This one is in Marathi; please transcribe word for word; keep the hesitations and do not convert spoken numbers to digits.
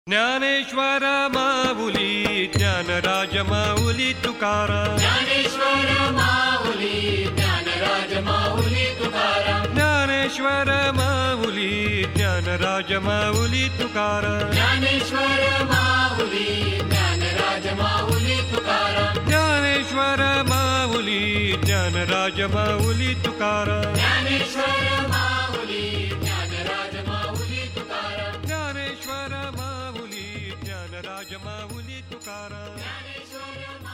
ज्ञानेश्वर माऊली ज्ञानराज माऊली तुकाराम ज्ञानेश्वर माऊली ज्ञानराज माऊली तुकाराम ज्ञानेश्वर माऊली ज्ञानराज माऊली तुकाराम ज्ञानेश्वर माऊली ज्ञानराज माऊली तुकाराम ज्ञानेश्वर माऊली ज्ञानराज माऊली तुकाराम ज्ञानेश्वर माऊली ज्ञानराज माऊली तुकाराम ज्ञानेश्वर माऊली ज्ञानराज माऊली तुकाराम ज्ञानेश्वर